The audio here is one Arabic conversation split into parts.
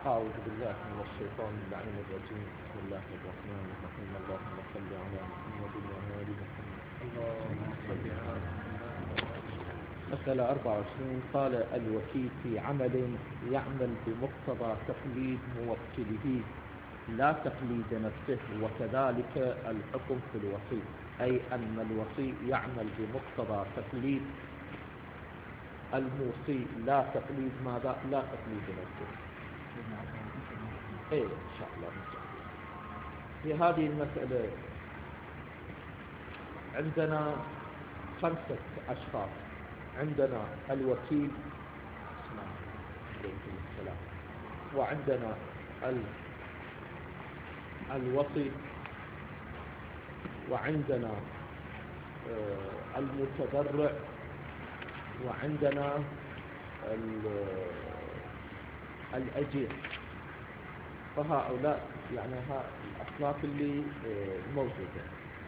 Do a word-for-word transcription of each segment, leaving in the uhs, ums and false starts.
أعوذ بالله من الشيطان اللعين الرجيم. بسم الله الرحمن الرحيم. اللهم صل على محمد وآل محمد. اللهم صل على محمد. مسألة أربعة وعشرين. قال الوكيل في عمل يعمل بمقتضى تقليد موكله لا تقليد نفسه، وكذلك الحكم في الوصي، أي أن الوصي يعمل بمقتضى تقليد الموصي لا تقليد ماذا؟ لا تقليد نفسه. ايه ان شاء الله نشوف. في هذه المسألة عندنا خمسة اشخاص. عندنا الوكيل السلام، وعندنا ال... الوصي، وعندنا آه المتبرع، وعندنا الأجير. فهؤلاء يعني ها الأصناف اللي موجودة.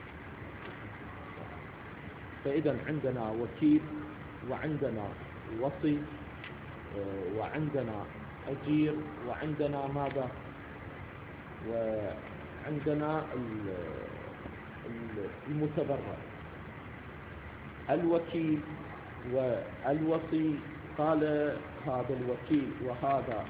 فإذا عندنا وكيل، وعندنا وصي، وعندنا أجير، وعندنا ماذا؟ وعندنا المتبرع. الوكيل والوصي، قال هذا الوكيل وهذا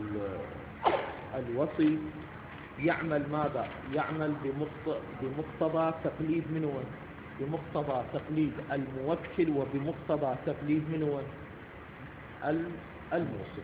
الوصي يعمل ماذا؟ يعمل بمقتضى تقليد من وين؟ بمقتضى تقليد الموكل، وبمقتضى تقليد من وين؟ الموصي.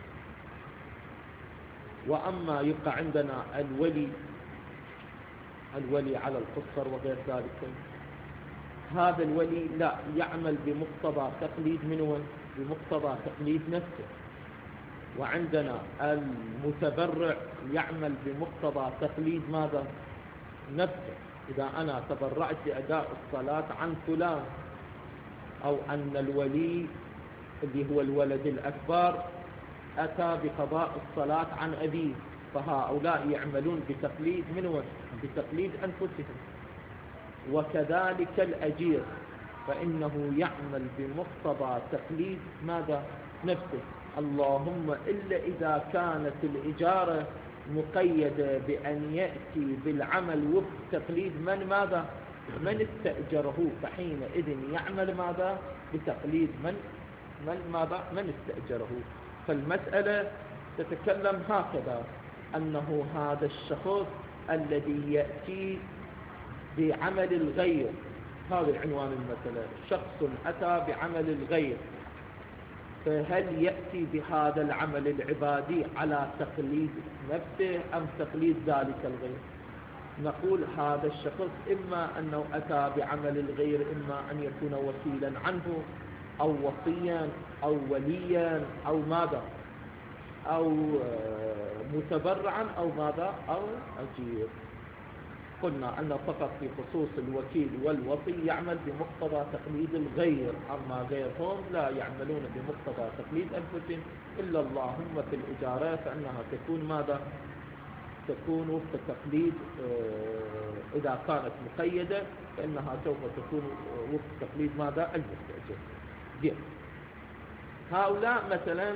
وأما يبقى عندنا الولي، الولي على القصر وغير ذلك، هذا الولي لا يعمل بمقتضى تقليد من وين؟ بمقتضى تقليد نفسه. وعندنا المتبرع يعمل بمقتضى تقليد ماذا؟ نفسه. إذا أنا تبرعت لأداء الصلاة عن فلان، أو أن الولي اللي هو الولد الأكبر أتى بقضاء الصلاة عن أبيه، فهؤلاء يعملون بتقليد من وين؟ بتقليد أنفسهم. وكذلك الأجير، فإنه يعمل بمقتضى تقليد ماذا؟ نفسه. اللهم إلا إذا كانت الإجارة مقيدة بأن يأتي بالعمل وفق تقليد من ماذا؟ من استأجره، فحينئذ يعمل ماذا؟ بتقليد من من ماذا؟ من استأجره. فالمسألة تتكلم هكذا، أنه هذا الشخص الذي يأتي بعمل الغير، هذا العنوان المسألة، شخص أتى بعمل الغير، فهل يأتي بهذا العمل العبادي على تقليد نفسه أم تقليد ذلك الغير؟ نقول هذا الشخص إما أنه أتى بعمل الغير، إما أن يكون وكيلا عنه، أو وصيا، أو وليا، أو ماذا، أو متبرعا، أو ماذا، أو أجير. قلنا أن فقط في خصوص الوكيل والوصي يعمل بمقتضى تقليد الغير، أما غيرهم لا يعملون بمقتضى تقليد أنفسهم، إلا اللهم في الإجارة فإنها تكون ماذا؟ تكون في تقليد، إذا كانت مقيدة فإنها سوف تكون وفق تقليد ماذا؟ المستأجر. دي. هؤلاء مثلا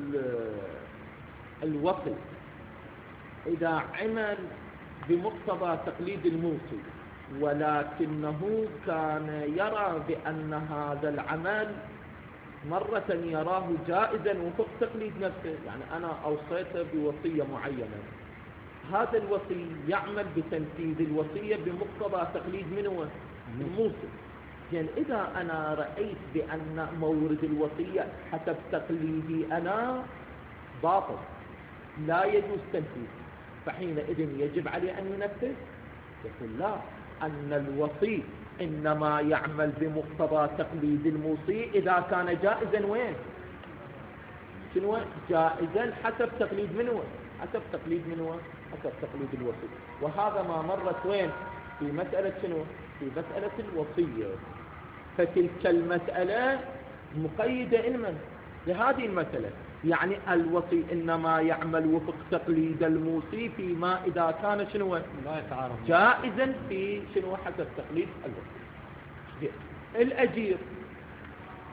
الوصي إذا عمل بمقتضى تقليد الموصي، ولكنه كان يرى بأن هذا العمل مرة يراه جائزا وفق تقليد نفسه، يعني أنا أوصيته بوصية معينة، هذا الوصي يعمل بتنفيذ الوصية بمقتضى تقليد منه الموصي. يعني إذا أنا رأيت بأن مورد الوصية حسب تقليدي أنا باطل لا يجوز تنفيذ، فحينئذ يجب عليه أن ينفذ؟ يقول لا، أن الوصي إنما يعمل بمقتضى تقليد الموصي إذا كان جائزا. وين؟ شنو جائزا؟ حسب تقليد من وين؟ حسب تقليد من وين؟ حسب تقليد الوصي. وهذا ما مرت وين؟ في مسألة شنو؟ في مسألة الوصية. فتلك المسألة مقيدة لمن؟ لهذه المسألة. يعني الوصي إنما يعمل وفق تقليد الموصي فيما إذا كان شنو؟ لا يتعارض جائزا في شنو؟ حسب تقليد الوصي. الأجير،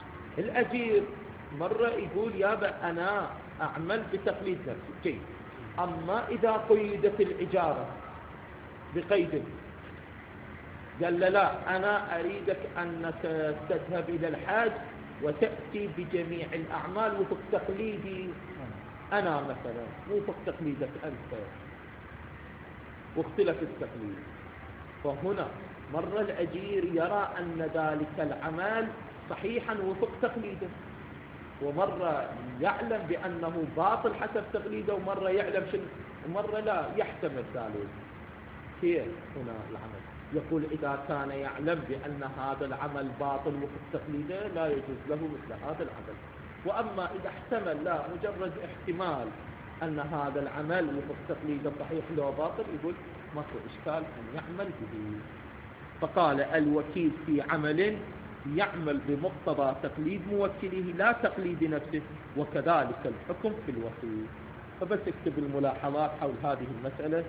الأجير مرة يقول يابا أنا أعمل بتقليد نفسي، جيد، أما إذا قيدت الإجارة بقيد، قال له لا أنا أريدك أنك تذهب إلى الحاج وتأتي بجميع الأعمال وفق تقليدي أنا مثلا، وفق تقليدك أنت، واختلف التقليد. فهنا مرة الأجير يرى أن ذلك العمل صحيحا وفق تقليده، ومرة يعلم بأنه باطل حسب تقليده، ومرة يعلم شنو، ومرة لا يحتمل ذلك. كيف هنا العمل؟ يقول إذا كان يعلم بأن هذا العمل باطل وفق تقليده لا يجوز له مثل هذا العمل. وأما إذا احتمل، لا مجرد احتمال أن هذا العمل وفق تقليده صحيح لو باطل، يقول ماكو إشكال أن يعمل به. فقال الوكيل في عمل يعمل بمقتضى تقليد موكله لا تقليد نفسه، وكذلك الحكم في الوكيل. فبس اكتب الملاحظات حول هذه المسألة.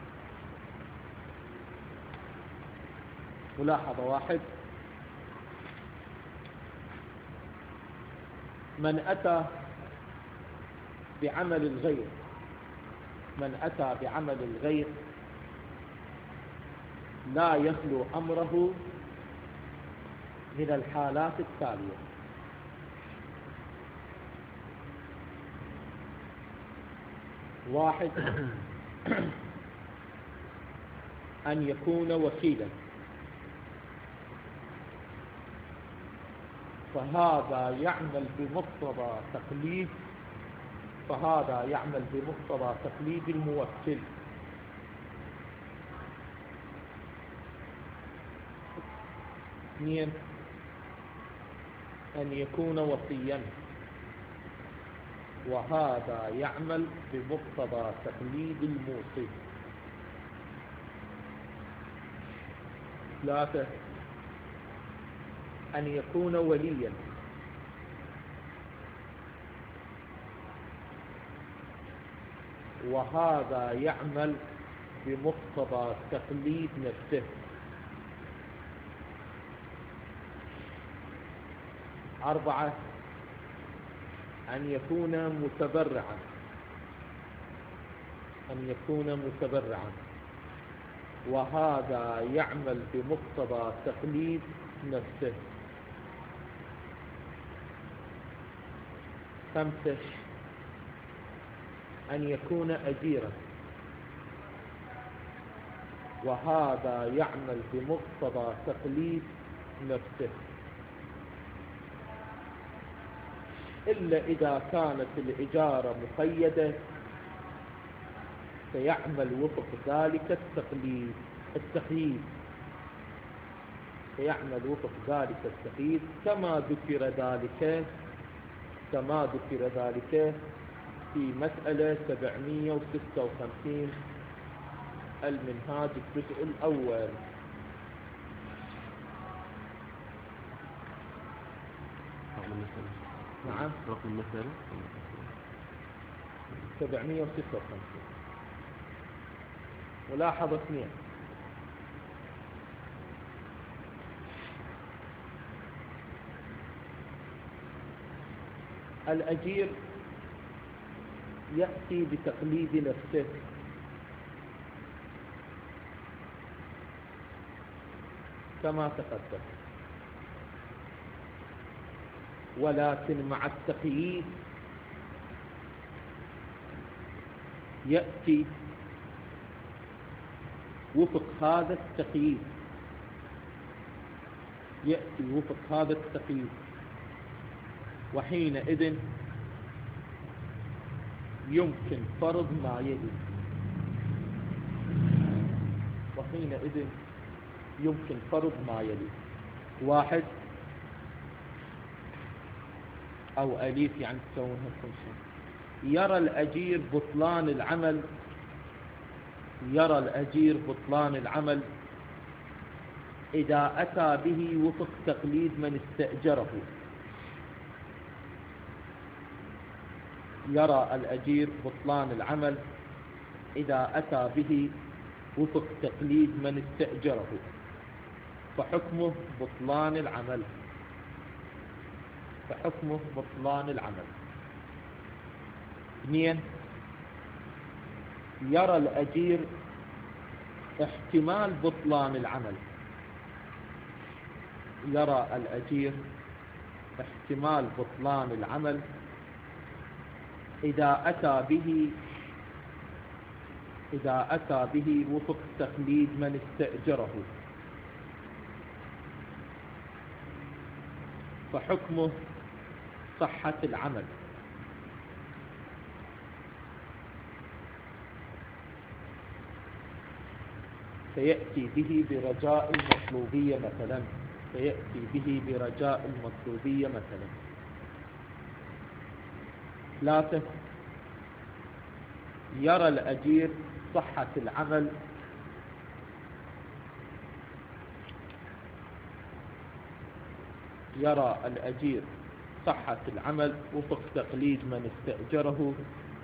ملاحظة واحد: من أتى بعمل الغير من أتى بعمل الغير لا يخلو أمره من الحالات التالية: واحد، أن يكون وكيلا، فهذا يعمل بمقتضى تقليد فهذا يعمل بمقتضى تقليد الموكل. اثنين، أن يكون وصيا، وهذا يعمل بمقتضى تقليد الموصي. ثلاثة، أن يكون وليا، وهذا يعمل بمقتضى تقليد نفسه. أربعة، أن يكون متبرعا أن يكون متبرعا وهذا يعمل بمقتضى تقليد نفسه. خمسة، أن يكون أجيرا، وهذا يعمل بمقتضى تقليد نفسه، إلا إذا كانت الإجارة مقيدة فيعمل وفق ذلك التقليد التقييد فيعمل وفق ذلك التقييد كما ذكر ذلك كما ذكر ذلك في مسألة سبعمئة وستة وخمسين المنهاج الجزء الأول. نعم، رقم المسألة سبعمئة وستة وخمسين. ملاحظة اثنين: الأجير يأتي بتقليد نفسه كما تقدم، ولكن مع التقييد يأتي وفق هذا التقييد يأتي وفق هذا التقييد وحينئذ يمكن فرض ما يلي وحينئذ يمكن فرض ما يلي واحد، أو أليف يعني تسوونها خمسة. يرى الأجير بطلان العمل يرى الأجير بطلان العمل إذا أتى به وفق تقليد من استأجره. يرى الأجير بطلان العمل إذا أتى به وفق تقليد من استأجره، فحكمه بطلان العمل فحكمه بطلان العمل. اثنين، يرى الأجير احتمال بطلان العمل، يرى الأجير احتمال بطلان العمل إذا أتى به إذا أتى به وفق تقليد من استأجره، فحكمه صحة العمل. سيأتي به برجاء المطلوبية مثلا، سيأتي به برجاء المطلوبية مثلا. ثلاثة، يرى الأجير صحة العمل يرى الأجير صحة العمل وفق تقليد من استأجره،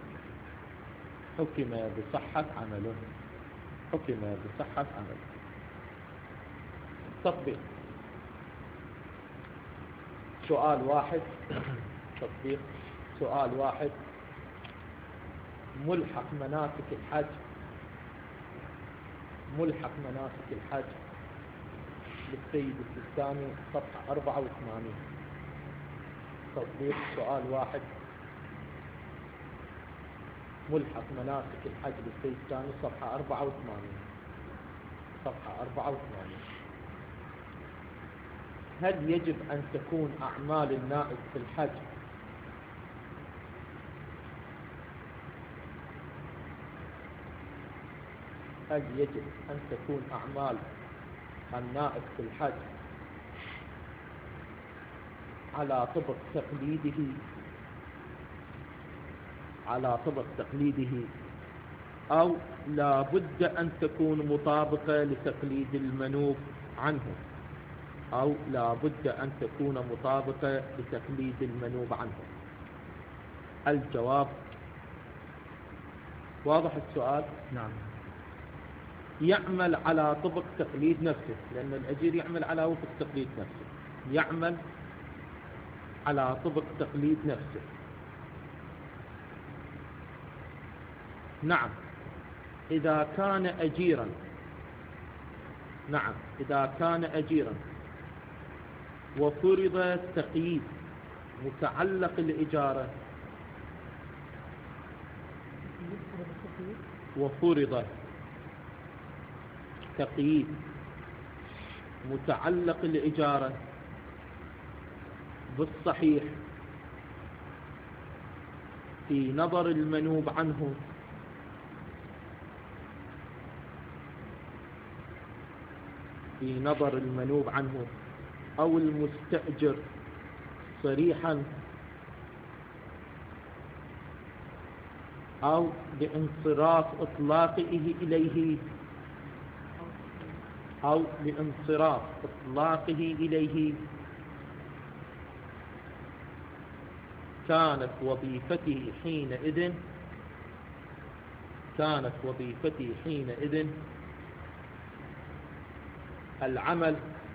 حكم بصحة عمله، حكم بصحة عمله. تطبيق. سؤال واحد، تطبيق. سؤال واحد، ملحق مناسك الحج، ملحق مناسك الحج للسيد السيستاني صفحة أربعة وثمانين. تطبيق سؤال واحد، ملحق مناسك الحج للسيد السيستاني صفحة أربعة وثمانين، صفحة أربعة وثمانين. هل يجب أن تكون أعمال النائب في الحج هل يجب أن تكون أعمال النائب في الحج على طبق تقليده على طبق تقليده أو لا بد أن تكون مطابقة لتقليد المنوب عنه أو لا بد أن تكون مطابقة لتقليد المنوب عنه؟ الجواب واضح السؤال؟ نعم. يعمل على طبق تقليد نفسه، لأن الأجير يعمل على وفق تقليد نفسه، يعمل على طبق تقليد نفسه. نعم إذا كان أجيرا، نعم إذا كان أجيرا وفرض تقييد متعلق الإجارة، وفرض تقييد متعلق الإجارة بالصحيح في نظر المنوب عنه في نظر المنوب عنه أو المستأجر صريحا أو بانصراف إطلاقه إليه أو بانصراف إطلاقه إليه كانت وظيفته حينئذ كانت وظيفته حينئذ العمل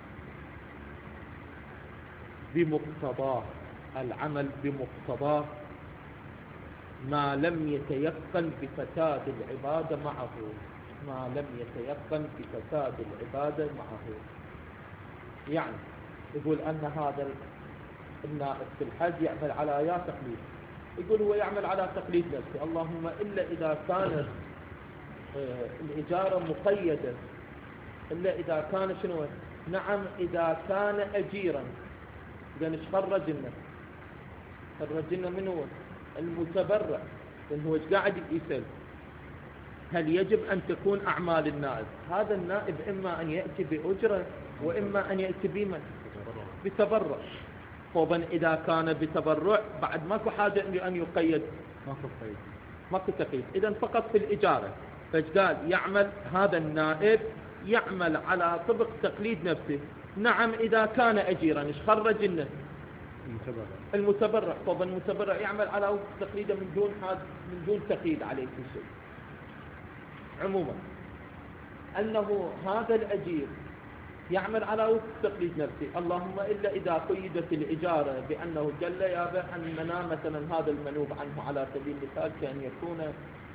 بمقتضاه العمل بمقتضاه ما لم يتيقن بفساد العبادة معه ما لم يتيقن بفساد العبادة معه. يعني يقول أن هذا النائب في الحج يعمل على يا تقليد، يقول هو يعمل على تقليد نفسه، اللهم إلا إذا كانت الإجارة مقيدة، إلا إذا كان شنو؟ نعم إذا كان أجيرا. إذا ايش خرج لنا؟ خرج لنا من هو؟ المتبرع. لأنه هو ايش قاعد يسأل؟ هل يجب أن تكون أعمال النائب؟ هذا النائب إما أن يأتي بأجرة وإما أن يأتي بمن؟ بتبرع. طبعا إذا كان بتبرع بعد ماكو حاجة أن يقيد، ماكو قيد، ماكو تقييد، إذا فقط في الإجارة. فقال يعمل هذا النائب يعمل على طبق تقليد نفسه. نعم إذا كان أجيرا ايش خرج لنا؟ المتبرع. المتبرع. طبعا المتبرع يعمل على وفق تقليده من دون من دون تقييد عليه في شيء. عموما أنه هذا الأجير يعمل على وفق تقليد نفسه، اللهم إلا إذا قيدت الإجارة بأنه جل يابا أننا مثلا هذا المنوب عنه على سبيل المثال كأن يكون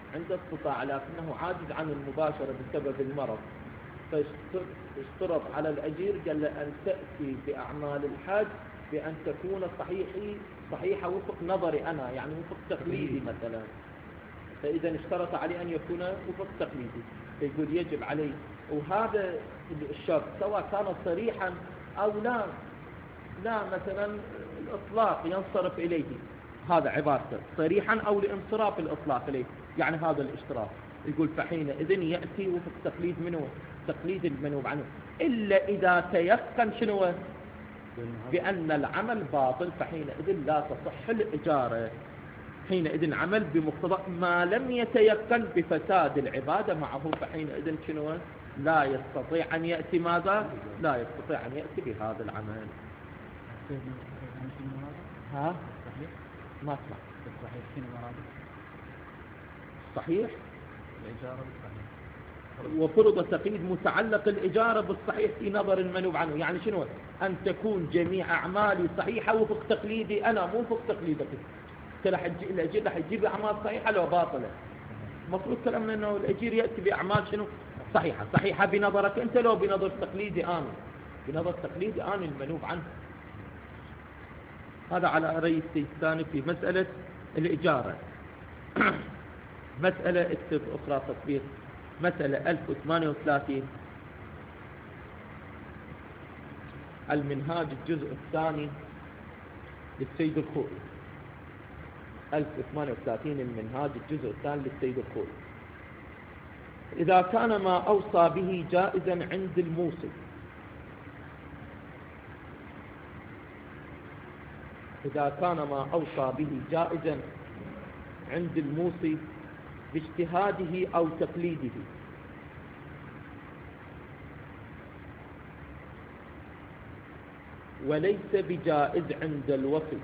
عنده استطاع لكنه عاجز عن المباشرة بسبب المرض، فاشترط على الأجير قال له أن تأتي بأعمال الحج بأن تكون صحيحي صحيحة وفق نظري أنا، يعني وفق تقليدي مثلا. فإذا اشترط عليه أن يكون وفق تقليدي، فيقول يجب عليه. وهذا الشرط سواء كان صريحا أو لا، لا مثلا الإطلاق ينصرف إليه، هذا عبارته صريحا أو لانصراف الإطلاق إليه، يعني هذا الاشتراط. يقول فحينئذ يأتي وفق تقليد منه، تقليد المنوب عنه، إلا إذا تيقن شنو بأن العمل باطل، فحينئذ لا تصح الإجارة. حينئذ عمل بمقتضى ما لم يتيقن بفساد العبادة معه، فحينئذ شنو لا يستطيع أن يأتي ماذا؟ لا يستطيع أن يأتي بهذا العمل. ها؟ ما اسمع. الصحيح شنو مراده؟ صحيح الإجارة بالصحيح، وفرض تقييد متعلق الإجارة بالصحيح في نظر المنوب عنه، يعني شنو؟ أن تكون جميع أعمالي صحيحة وفق تقليدي أنا، مو وفق تقليدك. الأجير راح يجيب أعمال صحيحة لو باطلة. مفروض كلامنا أنه الأجير يأتي بأعمال شنو؟ صحيحة. صحيحة بنظرك أنت لو بنظر تقليدي أنا، بنظر تقليدي أنا المنوب عنه. هذا على رأي السيستاني في مسألة الإجارة. مسألة اكتب أخرى تطبيق، مسألة ألف وثمانية وثلاثين، المنهاج الجزء الثاني للسيد الخوئي. ألف وثمانية وثلاثين المنهاج الجزء الثاني للسيد الخوئي. إذا كان ما أوصى به جائزا عند الموصي، إذا كان ما أوصى به جائزا عند الموصي باجتهاده أو تقليده، وليس بجائز عند الوصي،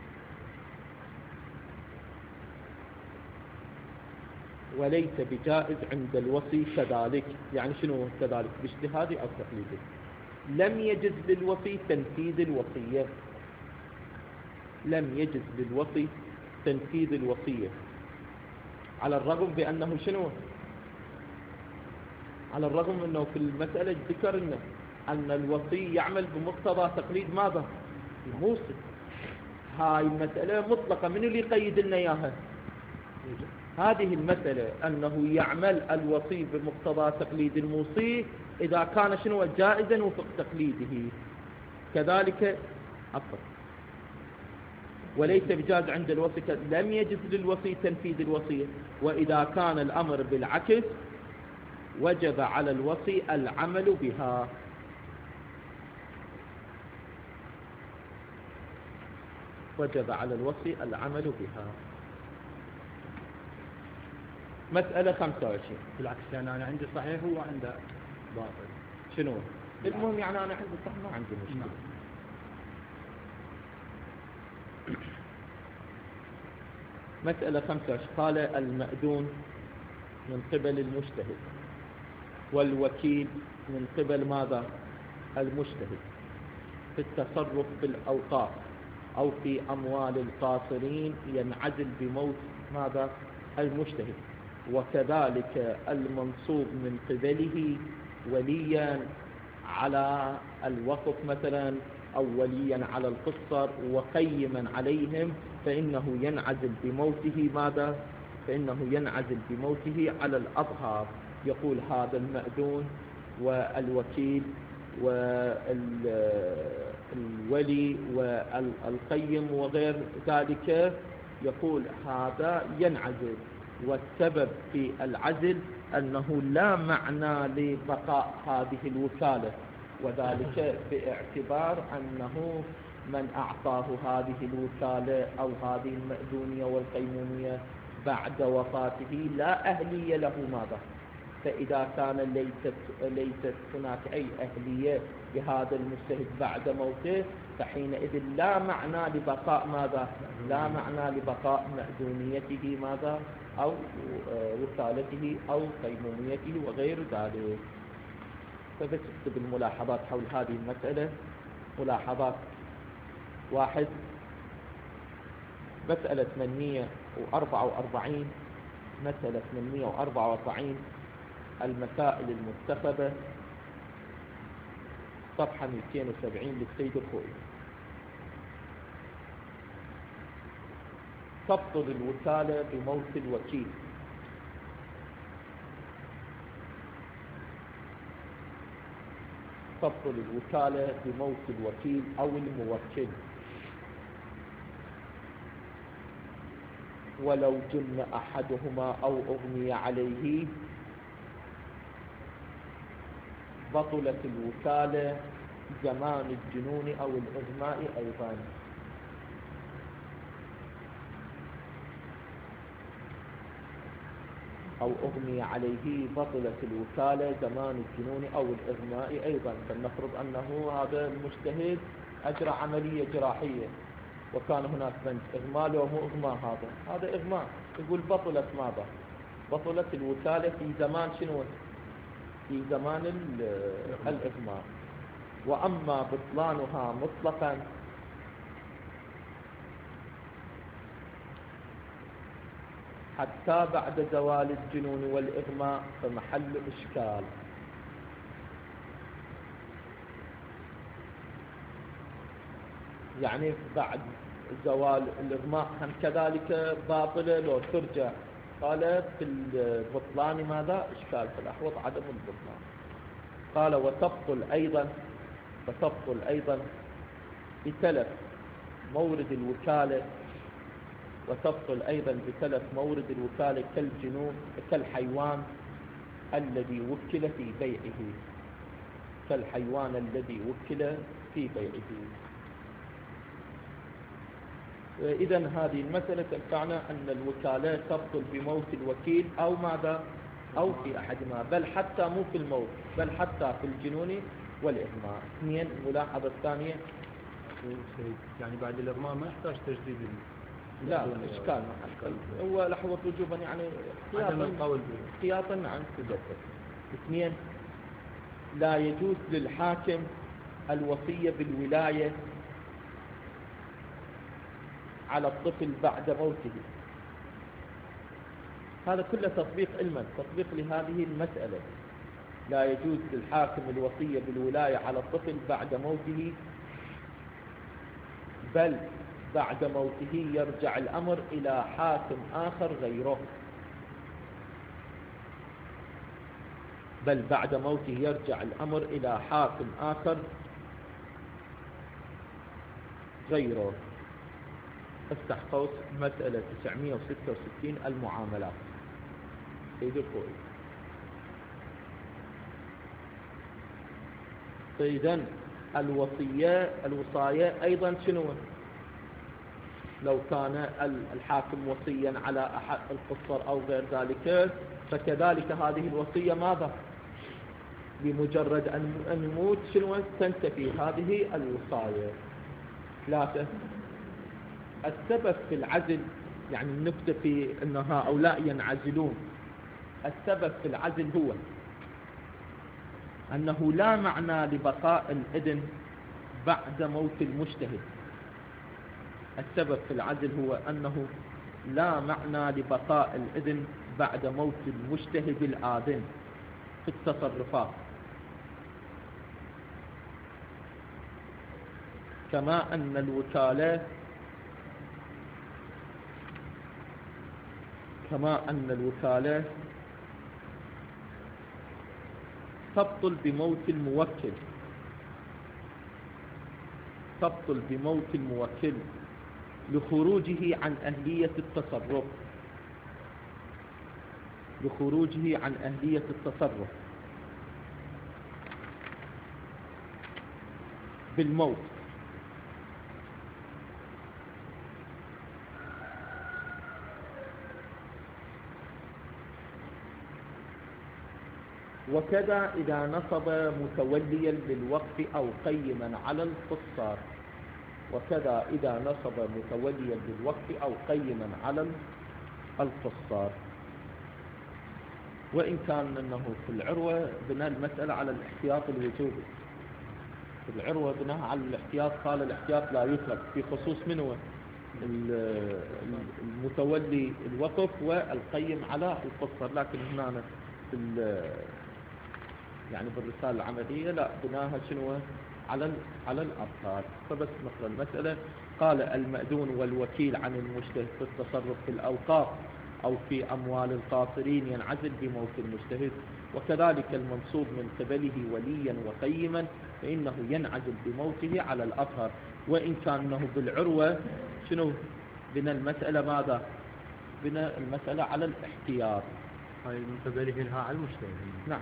وليس بجائز عند الوصي كذلك. يعني شنو كذلك؟ باجتهاده أو تقليده. لم يجز للوصي تنفيذ الوصية، لم يجز للوصي تنفيذ الوصية، على الرغم بأنه شنو؟ على الرغم أنه في المسألة ذكر إنه أن الوصي يعمل بمقتضى تقليد ماذا؟ الموصي. هاي المسألة مطلقة، من اللي يقيد لنا إياها؟ هذه المسألة أنه يعمل الوصي بمقتضى تقليد الموصي إذا كان شنو جائزا وفق تقليده. كذلك عفوا وليس بجاز عند الوصي، لم يجز للوصي تنفيذ الوصية. وإذا كان الأمر بالعكس وجب على الوصي العمل بها. وجب على الوصي العمل بها. مسألة خمسة وعشرين. بالعكس، يعني أنا عندي صحيح هو عنده باطل. شنو؟ المهم يعني أنا عندي صح، ما عندي مشكلة. نعم. مسألة خمسة وعشرين، قال المأذون من قبل المجتهد، والوكيل من قبل ماذا؟ المجتهد، في التصرف في الأوقاف أو في أموال القاصرين ينعزل بموت ماذا؟ المجتهد. وكذلك المنصوب من قبله وليا على الوقف مثلا، أو وليا على القصر وقيما عليهم، فإنه ينعزل بموته ماذا؟ فإنه ينعزل بموته على الأظهار. يقول هذا المأذون والوكيل والولي والقيم وغير ذلك، يقول هذا ينعزل. والسبب في العزل أنه لا معنى لبقاء هذه الوكالة، وذلك باعتبار أنه من أعطاه هذه الوكالة أو هذه المأذونية والقيمومية بعد وفاته لا أهلية له ماذا؟ فإذا كان ليست, ليست هناك أي أهلية بهذا المجتهد بعد موته، فحينئذ لا معنى لبقاء ماذا؟ لا معنى لبقاء مأذونيته ماذا؟ أو وكالته أو قيموميته وغير ذلك. فبس اكتب الملاحظات حول هذه المسألة. ملاحظات: واحد، مسألة ثمانمئة وأربعة وأربعين مسألة ثمانمئة وأربعة وأربعين المسائل المنتخبة صفحة مئتين وسبعين للسيد الخوئي. تبطل الوكالة بموت الوكيل. تبطل الوكالة بموت الوكيل أو الموكل ولو جن أحدهما أو أغمي عليه. بطلت الوكالة زمان الجنون أو الإغماء أيضا. أو أغمي عليه بطلت الوكالة زمان الجنون أو الإغماء أيضا. فلنفرض أنه هذا المجتهد أجرى عملية جراحية وكان هناك بنت إغماء، لو هو إغماء هذا هذا إغماء، يقول بطلت ماذا؟ بطلت الوكالة في زمان شنو؟ في زمان الإغماء. وأما بطلانها مطلقا حتى بعد زوال الجنون والإغماء فمحل إشكال. يعني بعد زوال الإغماء هم كذلك باطلة لو ترجع. قال في البطلان ماذا؟ إشكال، في الأحوط عدم البطلان. قال وتبطل أيضا وتبطل أيضا بتلف مورد الوكالة. وتبطل أيضا بتلف مورد الوكالة كالجنون كالحيوان الذي وكل في بيعه. كالحيوان الذي وكل في بيعه. إذن هذه المسألة تنفعنا أن الوكالة تبطل بموت الوكيل أو ماذا؟ أو في أحدهما، بل حتى مو في الموت، بل حتى في الجنون والإغماء. اثنين. الملاحظة الثانية يعني بعد الإغماء ما يحتاج تجديد. لا إشكال ما أشكال. هو لحظة وجوبا يعني احتياطا احتياطا عن تجدد. اثنين. لا يجوز للحاكم الوصية بالولاية على الطفل بعد موته. هذا كله تطبيق علما، تطبيق لهذه المسألة. لا يجوز للحاكم الوصية بالولاية على الطفل بعد موته، بل بعد موته يرجع الأمر إلى حاكم آخر غيره. بل بعد موته يرجع الأمر إلى حاكم آخر غيره. افتح قوس مسألة تسعمئة وستة وستين المعاملات سيد الخوئي. إذن الوصية الوصاية أيضا شنو؟ لو كان الحاكم وصيا على أحد القصر أو غير ذلك فكذلك هذه الوصية ماذا؟ بمجرد أن يموت شنو؟ تنتفي هذه الوصاية. ثلاثة. السبب في العزل، يعني النكتة في أن هؤلاء ينعزلون، السبب في العزل هو أنه لا معنى لبقاء الإذن بعد موت المجتهد. السبب في العزل هو أنه لا معنى لبقاء الإذن بعد موت المجتهد الآذن في التصرفات، كما أن الوكالة كما أن الوكالة تبطل بموت الموكل تبطل بموت الموكل لخروجه عن أهلية التصرف لخروجه عن أهلية التصرف بالموت. وكذا إذا نصب متوليا للوقف أو قيما على القصار. وكذا إذا نصب متوليا للوقف أو قيما على القصار. وإن كان أنه في العروة بناء المسألة على الاحتياط الوجوبي. في العروة بناء على الاحتياط قال الاحتياط لا يطلق في خصوص منه المتولي الوقف والقيم على القصر، لكن هنا في يعني بالرسالة العملية لا بناها شنو على على الأبطال. فبس نقرأ المسألة. قال المأذون والوكيل عن المجتهد في التصرف في الأوقاف أو في أموال القاصرين ينعزل بموت المجتهد، وكذلك المنصوب من قبله وليا وقيما فإنه ينعزل بموته على الأظهر، وإن كان أنه بالعروة شنو بنا المسألة ماذا؟ بنا المسألة على الاحتياط. هاي من قبله لها على المجتهد. نعم.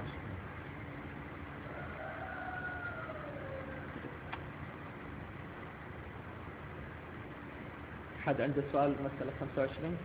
حد عنده سؤال؟ مسألة خمسة وعشرين.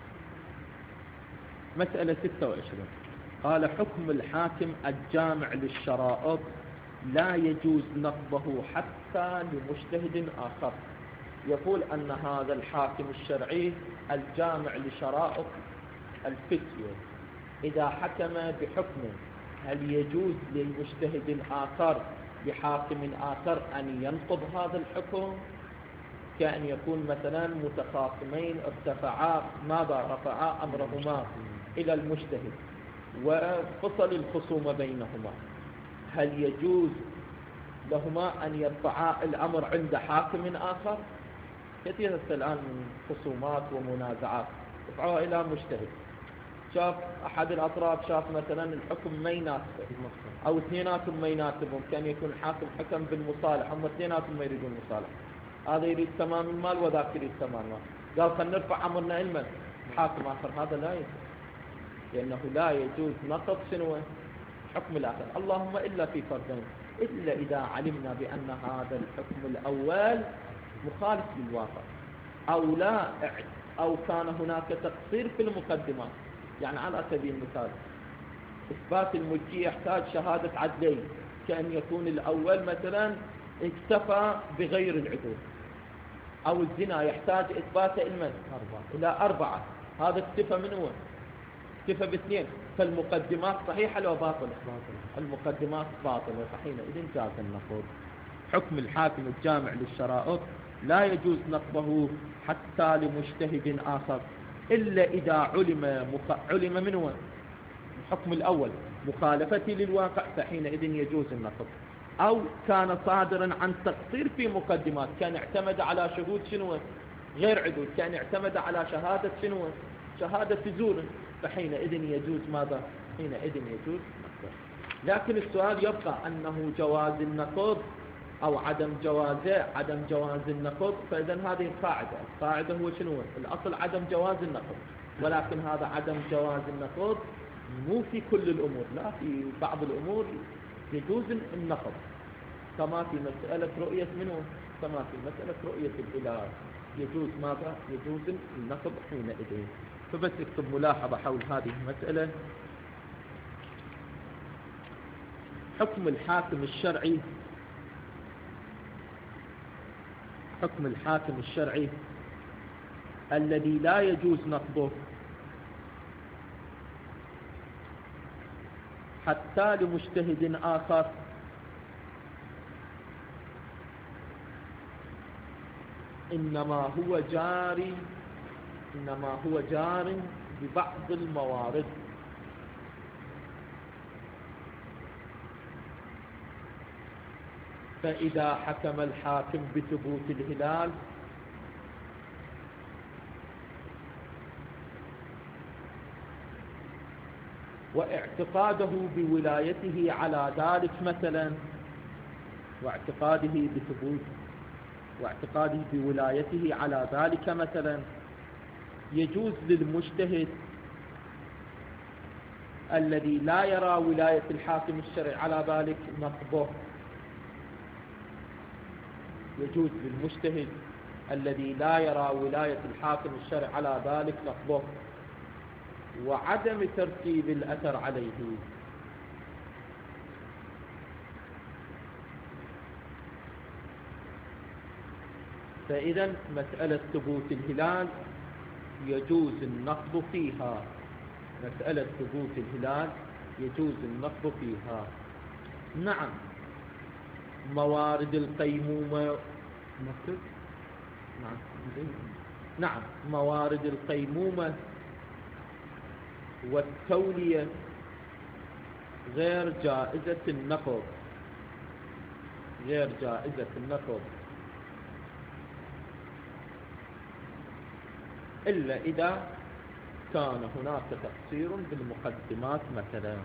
مسألة ستة وعشرين. قال حكم الحاكم الجامع للشرائط لا يجوز نقضه حتى لمجتهد آخر. يقول أن هذا الحاكم الشرعي الجامع لشرائط الفتية إذا حكم بحكم هل يجوز للمجتهد آخر بحاكم آخر أن ينقض هذا الحكم؟ كأن يكون مثلا متخاصمين ارتفعا ماذا رفعا أمرهما إلى المجتهد وفصل الخصوم بينهما، هل يجوز لهما أن يرفعا الأمر عند حاكم آخر؟ كثيرة الآن من خصومات ومنازعات رفعوها إلى مجتهد، شاف أحد الأطراف شاف مثلا الحكم ما يناسبه أو اثنيناتهم ما يناسبهم، كان يكون الحاكم حكم بالمصالح، هم اثنيناتهم ما يريدون المصالح، هذا يريد تمام المال وذاك يريد تمام المال، قال خلينا نرفع أمرنا علما حاكم آخر، هذا لا يجوز، لأنه لا يجوز نقض شنو حكم الآخر، اللهم إلا في فردين، إلا إذا علمنا بأن هذا الحكم الأول مخالف للواقع أو لا أو كان هناك تقصير في المقدمات. يعني على سبيل المثال إثبات الملكية يحتاج شهادة عدلين، كأن يكون الأول مثلا اكتفى بغير العدول، أو الزنا يحتاج إثبات علما إلى أربعة، هذا اكتفى من هو اكتفى باثنين، فالمقدمات صحيحة لو باطلة؟ المقدمات باطلة، فحينئذ جاز النقض. حكم الحاكم الجامع للشرائط لا يجوز نقضه حتى لمجتهد آخر إلا إذا علم مخ... علم من هو الحكم الأول مخالفتي للواقع، فحينئذ يجوز النقض، أو كان صادرا عن تقصير في مقدمات، كان اعتمد على شهود شنو غير عدول، كان اعتمد على شهادة شنو شهادة زور، فحينئذ يجوز ماذا؟ حينئذ يجوز النقض. لكن السؤال يبقى أنه جواز النقض أو عدم جوازه، عدم جواز النقض، فإذا هذه القاعدة، القاعدة هو شنو؟ الأصل عدم جواز النقض، ولكن هذا عدم جواز النقض مو في كل الأمور، لا في بعض الأمور يجوز النقض، كما في مسألة رؤية منه، كما في مسألة رؤية الهلال يجوز ماذا؟ يجوز النقض حينئذ. فبس اكتب ملاحظة حول هذه المسألة. حكم الحاكم الشرعي حكم الحاكم الشرعي الذي لا يجوز نقضه حتى لمجتهد آخر إنما هو جاري إنما هو جار ببعض الموارد، فإذا حكم الحاكم بثبوت الهلال واعتقاده بولايته على ذلك مثلا، واعتقاده بثبوت واعتقاده بولايته على ذلك مثلا، يجوز للمجتهد الذي لا يرى ولاية الحاكم الشرعي على ذلك نقضه، يجوز للمجتهد الذي لا يرى ولاية الحاكم الشرعي على ذلك نقضه وعدم ترتيب الأثر عليه. فإذا مسألة ثبوت الهلال يجوز النقض فيها، مسألة ثبوت الهلال يجوز النقض فيها. نعم، موارد القيمومة نكتب. نعم نعم موارد القيمومة والتولية غير جائزة النقض، غير جائزة النقض إلا إذا كان هناك تقصير بالمقدمات مثلا.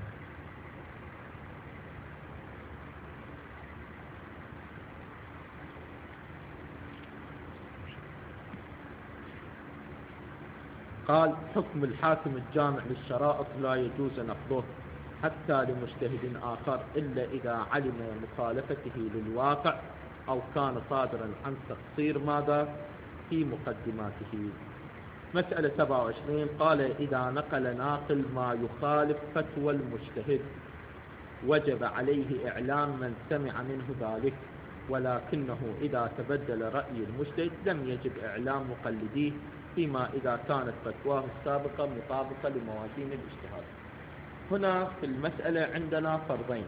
قال حكم الحاكم الجامع للشرائط لا يجوز نقضه حتى لمجتهد آخر إلا إذا علم مخالفته للواقع أو كان صادرا عن تقصير ماذا في مقدماته. مسألة سبعة وعشرين قال إذا نقل ناقل ما يخالف فتوى المجتهد وجب عليه إعلام من سمع منه ذلك، ولكنه إذا تبدل رأي المجتهد لم يجب إعلام مقلديه فيما إذا كانت فتواه السابقة مطابقة لموازين الاجتهاد. هنا في المسألة عندنا فرضين: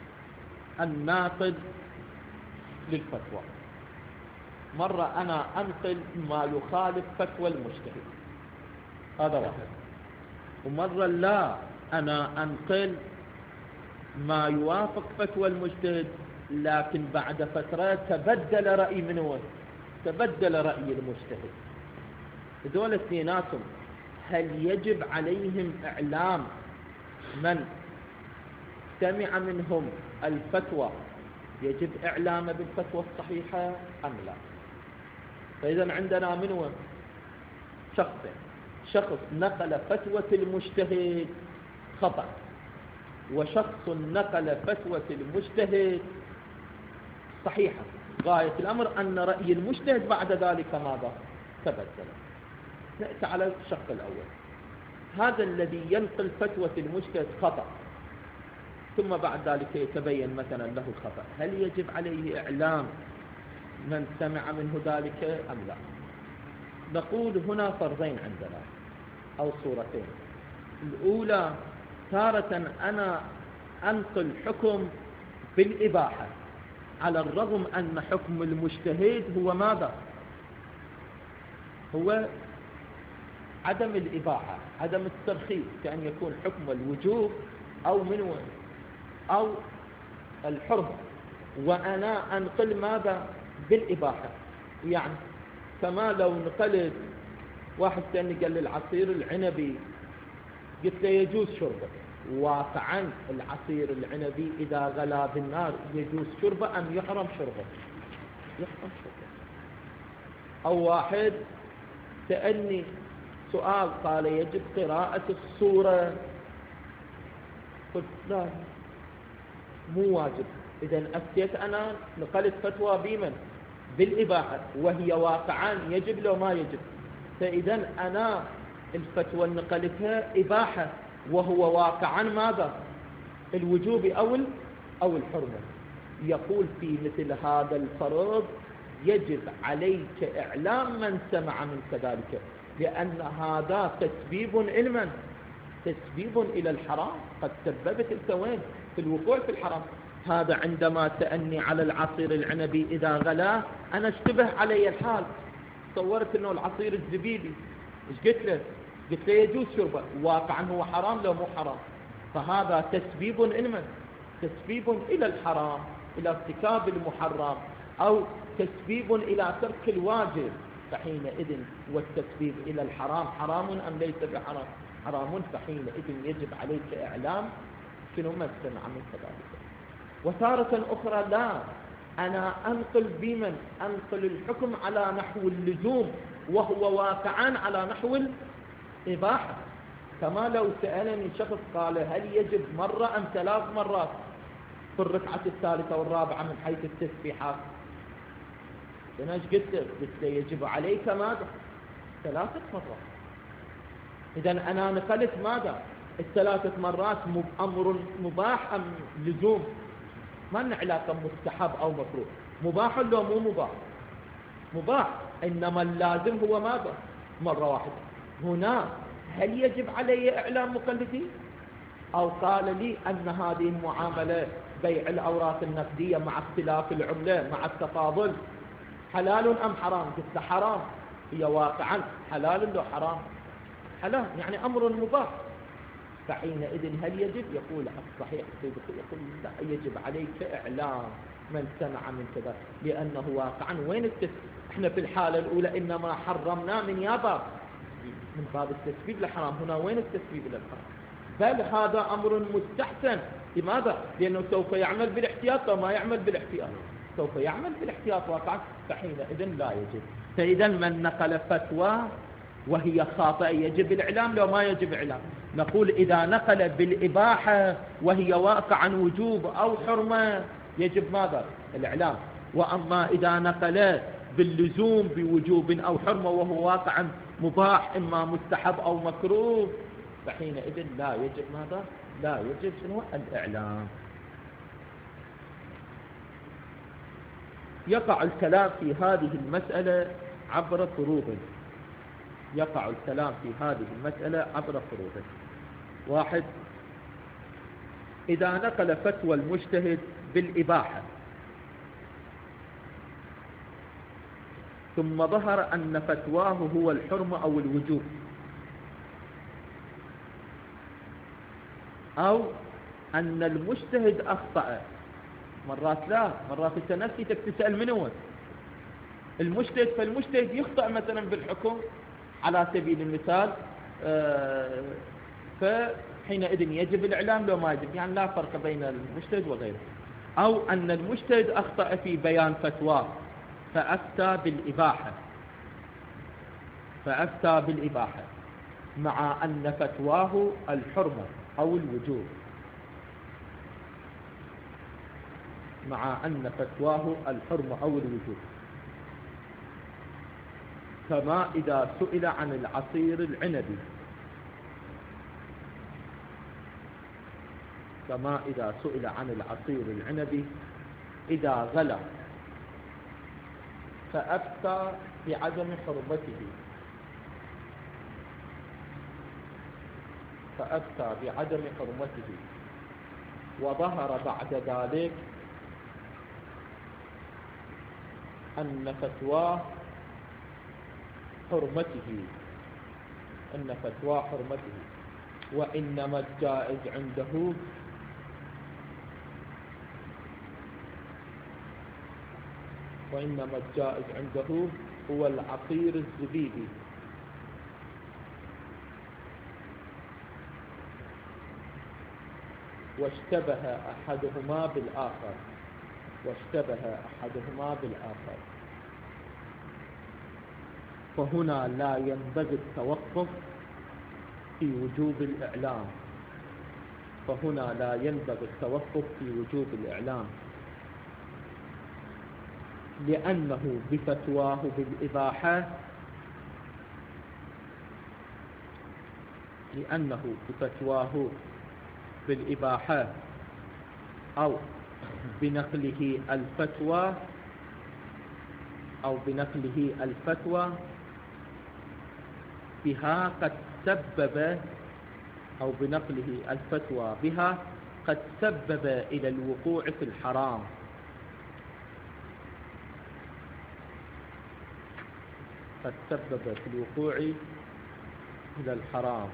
الناقل للفتوى، مرة أنا أنقل ما يخالف فتوى المجتهد، هذا واحد، ومرة لا أنا أنقل ما يوافق فتوى المجتهد لكن بعد فترة تبدل رأي منه، تبدل رأي المجتهد. دول اثنيناتهم هل يجب عليهم إعلام من سمع منهم الفتوى، يجب إعلامه بالفتوى الصحيحة أم لا؟ فإذا عندنا منه شخصين: شخص نقل فتوى المجتهد خطأ، وشخص نقل فتوى المجتهد صحيحة. غاية الأمر أن رأي المجتهد بعد ذلك ماذا؟ تبدل. نأتي على الشق الأول: هذا الذي ينقل فتوى المجتهد خطأ ثم بعد ذلك يتبين مثلا له الخطأ، هل يجب عليه إعلام من سمع منه ذلك أم لا؟ نقول هنا فرضين عندنا أو صورتين. الأولى تارة أنا أنقل حكم بالإباحة على الرغم أن حكم المجتهد هو ماذا؟ هو عدم الإباحة، عدم الترخيص، كأن يكون حكم الوجوب أو من أو الحرمة، وأنا أنقل ماذا؟ بالإباحة. يعني كما لو نقلت واحد ثاني قال للعصير العنبي قلت له يجوز شربه، واقعا العصير العنبي إذا غلا بالنار يجوز شربه أم يحرم شربه؟ يحرم شربه. أو واحد سألني سؤال قال يجب قراءة السورة، قلت لا مو واجب. إذن أفتيت أنا نقلت فتوى بمن؟ بالإباحة، وهي واقعا يجب لو ما يجب. فإذن أنا الفتوى نقلتها إباحة وهو واقعا ماذا؟ الوجوب أو أو الحرمة. يقول في مثل هذا الفرض يجب عليك إعلام من سمع منك ذلك، لأن هذا تسبيب علما، تسبيب إلى الحرام، قد سببت الكوين في الوقوع في الحرام. هذا عندما سألني على العصير العنبي إذا غلا أنا اشتبه علي الحال، تصورت أنه العصير الزبيبي، إيش قلت له؟ قلت له يجوز شربه، واقعا هو حرام لو مو حرام. فهذا تسبيب علما، تسبيب إلى الحرام، إلى ارتكاب المحرم، أو تسبيب إلى ترك الواجب. فحينئذ والتسبيب إلى الحرام حرام أم ليس بحرام؟ حرام. فحينئذ يجب عليك إعلام شنو ما سمع منك ذلك. وتارة أخرى لا، أنا أنقل بمن؟ أنقل الحكم على نحو اللزوم وهو واقعا على نحو الإباحة. كما لو سألني شخص قال هل يجب مرة أم ثلاث مرات في الركعة الثالثة والرابعة من حيث التسبيحات؟ أنا ايش قلت؟ قلت له يجب عليك ماذا؟ ثلاثة مرات. إذا أنا نقلت ماذا؟ الثلاثة مرات أمر مباح أم لزوم؟ ما لنا علاقة مستحب أو مكروه، مباح ولا مو مباح؟ مباح، إنما اللازم هو ماذا؟ مرة واحدة. هنا هل يجب علي إعلام مقلدي؟ أو قال لي أن هذه المعاملة بيع الأوراق النقدية مع اختلاف العملة مع التفاضل حلال أم حرام؟ قلت له حرام. هي واقعا حلال لو حرام؟ حلال، يعني أمر مباح. فحينئذ هل يجب؟ يقول الصحيح يقول لا، يجب عليك إعلام من سمع من كذا، لأنه واقعا وين التسبيب؟ احنا في الحالة الأولى إنما حرمنا من يابا من باب التسبيب لحرام، هنا وين التسبيب للحرام؟ بل هذا أمر مستحسن. لماذا؟ لأنه سوف يعمل بالاحتياط أو ما يعمل بالاحتياط، سوف يعمل بالاحتياط واقعا، فحينئذ لا يجب. فإذا من نقل فتوى وهي خاطئة يجب الإعلام لو ما يجب إعلام؟ نقول إذا نقل بالإباحة وهي واقعا وجوب أو حرمة يجب ماذا؟ الإعلام. وأما إذا نقل باللزوم بوجوب أو حرمة وهو واقعا مباح إما مستحب أو مكروه فحينئذ لا يجب ماذا؟ لا يجب شنو؟ الإعلام. يقع الكلام في هذه المسألة عبر فروض. يقع الكلام في هذه المسألة عبر فروض. واحد، إذا نقل فتوى المجتهد بالإباحة ثم ظهر أن فتواه هو الحرمة أو الوجوب، أو أن المجتهد أخطأ، مرات لا، مرات أنت نفسك تسأل من هو المجتهد، فالمجتهد يخطأ مثلا بالحكم على سبيل المثال، آه فحينئذ يجب الإعلام لو ما يجب، يعني لا فرق بين المجتهد وغيره. أو أن المجتهد أخطأ في بيان فتواه فأفتى بالإباحة فأفتى بالإباحة مع أن فتواه الحرمة أو الوجوب، مع أن فتواه الحرمة أو الوجوب. كما إذا سئل عن العصير العنبي، كما إذا سئل عن العصير العنبي إذا غلى فأفتى بعدم حرمته، فأفتى بعدم حرمته وظهر بعد ذلك أن فتواه حرمته أن فتوى حرمته وإنما الجائز عنده وإنما الجائز عنده هو العصير الزبيبي، واشتبه أحدهما بالآخر واشتبه أحدهما بالآخر فهنا لا ينبغي التوقف في وجوب الإعلام فهنا لا ينبغي التوقف في وجوب الإعلام لأنه بفتواه بالإباحة لأنه بفتواه بالإباحة أو بنقله الفتوى أو بنقله الفتوى بها قد سبب أو بنقله الفتوى بها قد سبب إلى الوقوع في الحرام قد سبب في الوقوع إلى الحرام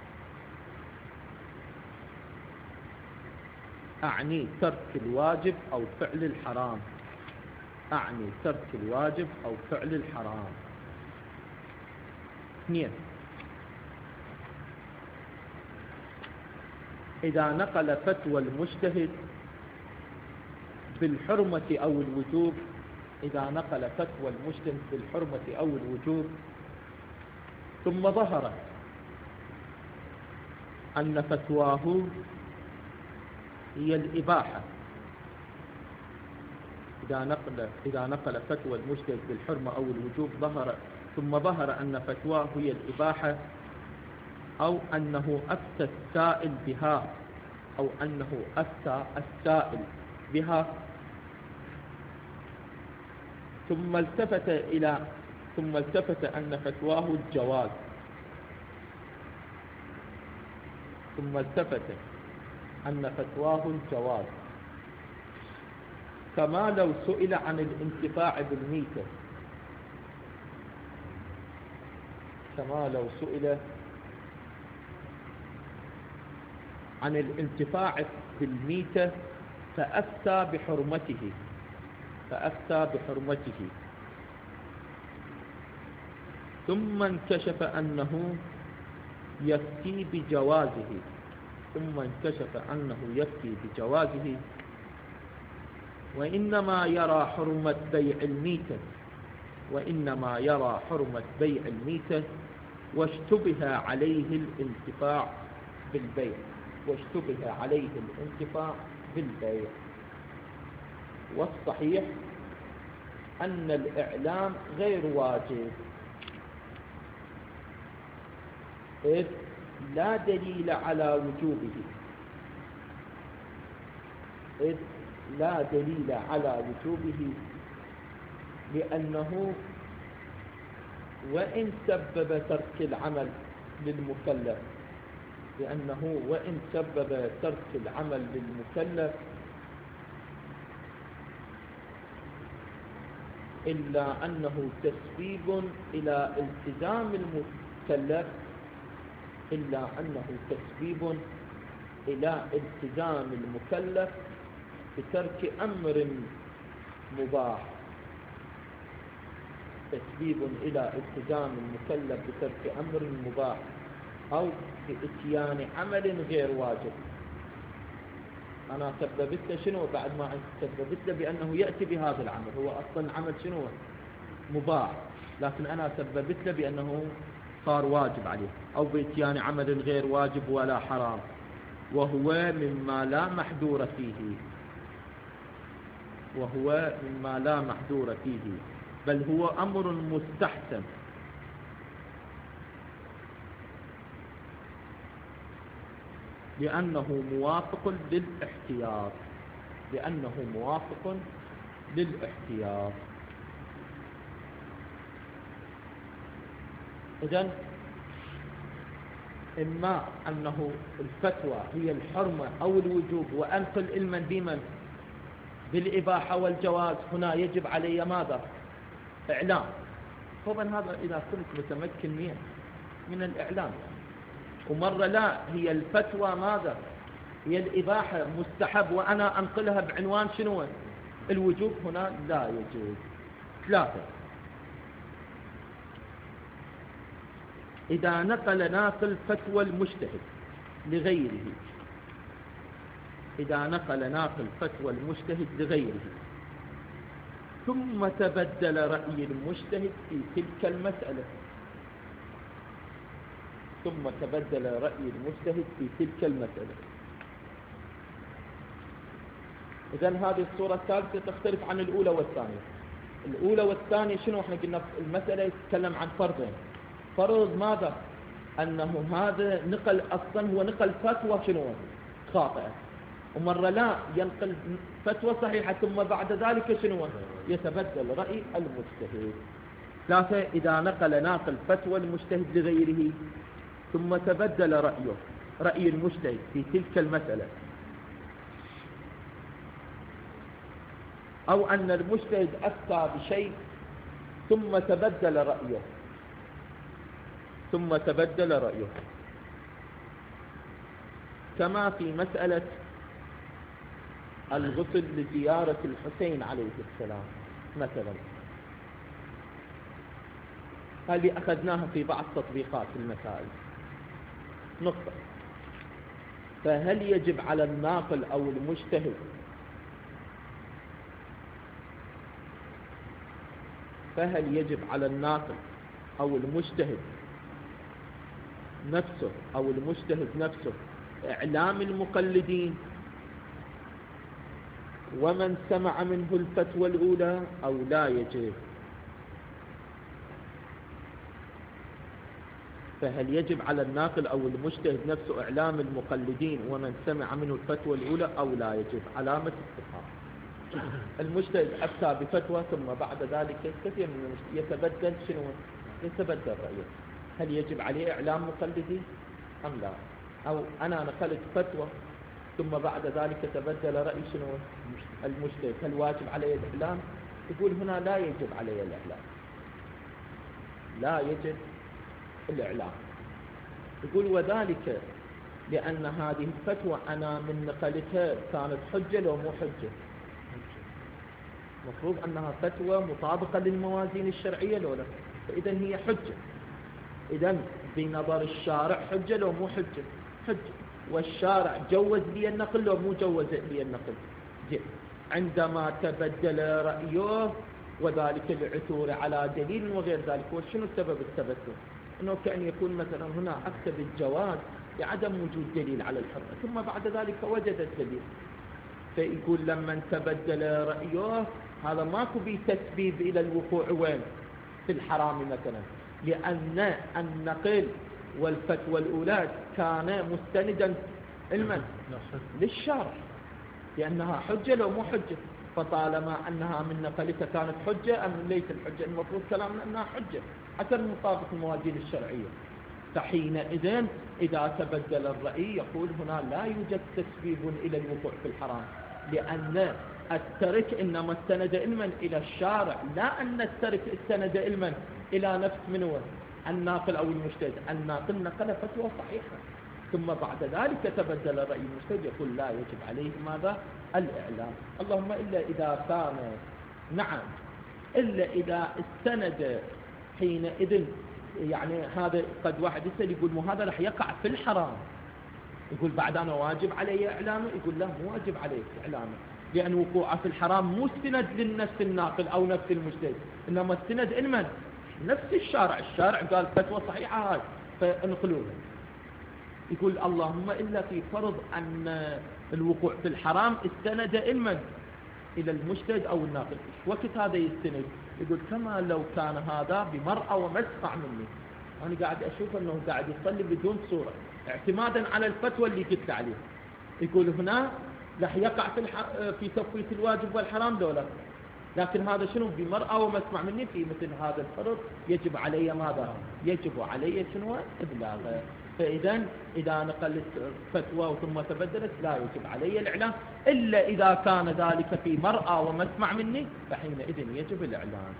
أعني ترك الواجب أو فعل الحرام أعني ترك الواجب أو فعل الحرام. اثنين، إذا نقل فتوى المجتهد بالحرمة أو الوجوب إذا نقل فتوى المجتهد بالحرمة أو الوجوب ثم ظهر أن فتواه هي الإباحة إذا نقل إذا نقل فتوى المجتهد بالحرمة أو الوجوب ظهر ثم ظهر أن فتواه هي الإباحة أو أنه أفتى السائل بها أو أنه أفتى السائل بها ثم التفت إلى ثم التفت أن فتواه الجواز ثم التفت أن فتواه الجواز كما لو سئل عن الانتفاع بالميتة كما لو سئل عن الانتفاع بالميتة فأفتى بحرمته فأفتى بحرمته ثم انكشف أنه يفتي بجوازه ثم انكشف أنه يفتي بجوازه وإنما يرى حرمة بيع الميتة وإنما يرى حرمة بيع الميتة واشتبه عليه الانتفاع بالبيع واشتبه عليه الانتفاع بالبيع. والصحيح أن الإعلام غير واجب، إذ لا دليل على وجوبه إذ لا دليل على وجوبه لأنه وإن سبب ترك العمل للمكلف لأنه وإن سبب ترك العمل للمكلف إلا أنه تسبيب إلى التزام المكلف إلا أنه تسبيب إلى التزام المكلف بترك أمر مباح تسبيب إلى التزام المكلف بترك أمر مباح أو بإتيان عمل غير واجب. أنا سببت له شنو بعد ما سببت له بأنه يأتي بهذا العمل، هو أصلا عمل شنو مباح، لكن أنا سببت له بأنه صار واجب عليه، أو بإتيان عمل غير واجب ولا حرام، وهو مما لا محذور فيه وهو مما لا محذور فيه بل هو أمر مستحسن لأنه موافق للاحتياط لأنه موافق للاحتياط. إذن إما أنه الفتوى هي الحرمة أو الوجوب وأنقل علما بمن بالإباحة والجواز، هنا يجب علي ماذا؟ إعلام. طبعا هذا إذا كنت متمكن من الإعلام. ومرة لا، هي الفتوى ماذا؟ هي الإباحة مستحب وأنا أنقلها بعنوان شنو؟ الوجوب، هنا لا يجوز. ثلاثة، إذا نقل ناقل فتوى المجتهد لغيره إذا نقل ناقل فتوى المجتهد لغيره ثم تبدل رأي المجتهد في تلك المسألة ثم تبدل رأي المجتهد في تلك المسألة إذن هذه الصورة الثالثة تختلف عن الأولى والثانية. الأولى والثانية شنو احنا قلنا؟ المسألة يتكلم عن فرضين. فرض ماذا؟ أنه هذا نقل أصلا هو نقل فتوى شنو خاطئة، ومرة لا ينقل فتوى صحيحة ثم بعد ذلك شنو يتبدل رأي المجتهد. ثلاثة، إذا نقل ناقل فتوى المجتهد لغيره ثم تبدل رأيه رأي المجتهد في تلك المسألة، أو أن المجتهد أفتى بشيء ثم تبدل رأيه ثم تبدل رأيه كما في مسألة الغسل لزيارة الحسين عليه السلام مثلا، هذه أخذناها في بعض تطبيقات المسائل. نقطة. فهل يجب على الناقل أو المجتهد فهل يجب على الناقل أو المجتهد نفسه أو المجتهد نفسه إعلام المقلدين ومن سمع منه الفتوى الأولى أو لا يجب؟ فهل يجب على الناقل أو المجتهد نفسه إعلام المقلدين ومن سمع منه الفتوى الأولى أو لا يجب؟ علامة استفهام. المجتهد أفتى بفتوى ثم بعد ذلك كثير من المجتهد يتبدل شنو؟ يتبدل رأيه. هل يجب عليه إعلام مقلدي أم لا؟ أو أنا نقلت فتوى ثم بعد ذلك تبدل رأي شنو المجتهد، هل واجب عليه الإعلام؟ يقول هنا لا يجب عليه الإعلام لا يجب الإعلام. يقول وذلك لأن هذه الفتوى أنا من نقلتها كانت حجة لو مو حجة؟ مفروض أنها فتوى مطابقة للموازين الشرعية لو لا، فإذا هي حجة. إذا بنظر الشارع حجة لو مو حجة؟ حجة. والشارع جوز لي النقل لو مو جوز لي النقل؟ جي. عندما تبدل رأيه وذلك العثور على دليل وغير ذلك. وشنو سبب التبدل؟ أنه كأن يكون مثلا هنا أكتب الجواز لعدم وجود دليل على الحرمة، ثم بعد ذلك وجد الدليل، فيقول لما تبدل رأيه هذا ماكو به تسبيب إلى الوقوع وين؟ في الحرام مثلا، لأن النقل والفتوى الأولى كان مستندا علما للشارع لأنها حجة لو مو حجة. فطالما أنها من نقلتها كانت حجة أم ليس الحجة؟ المفروض كلامنا أنها حجة حسب مطابق الموازين الشرعية. فحينئذ إذا تبدل الرأي يقول هنا لا يوجد تسبيب إلى الوقوع في الحرام، لأن الترك إنما استند علما إلى الشارع، لا أن الترك استند علما إلى نفس من هو الناقل أو المجتهد. الناقل نقل فتوى صحيحة ثم بعد ذلك تبدل الرأي المجتهد، يقول لا يجب عليه ماذا؟ الإعلام. اللهم إلا إذا كان نعم إلا إذا استند حينئذ، يعني هذا قد واحد يسأل يقول مو هذا رح يقع في الحرام، يقول بعد أنا واجب علي إعلامه؟ يقول لا مو واجب عليك إعلامه، لأن وقوعه في الحرام مو استند للنفس الناقل أو نفس المجتهد، إنما استند علما نفس الشارع. الشارع قال فتوى صحيحة هاي فانقلوها. يقول اللهم إلا في فرض أن الوقوع في الحرام استند علما إلى المجتهد أو الناقل، وقت هذا يستند؟ يقول كما لو كان هذا بمرأة ومسمع مني، أنا قاعد أشوف أنه قاعد يصلي بدون صورة اعتمادا على الفتوى اللي قلت عليه. يقول هنا رح يقع في, الح... في تفويت الواجب والحرام دولا، لكن هذا شنو؟ بمرأة ومسمع مني، في مثل هذا الفرض يجب علي ماذا؟ يجب علي شنو؟ إبلاغه. فإذا إذا نقلت فتوى ثم تبدلت لا يجب علي الإعلام، إلا إذا كان ذلك في مرأة ومسمع مني فحينئذ يجب الإعلام.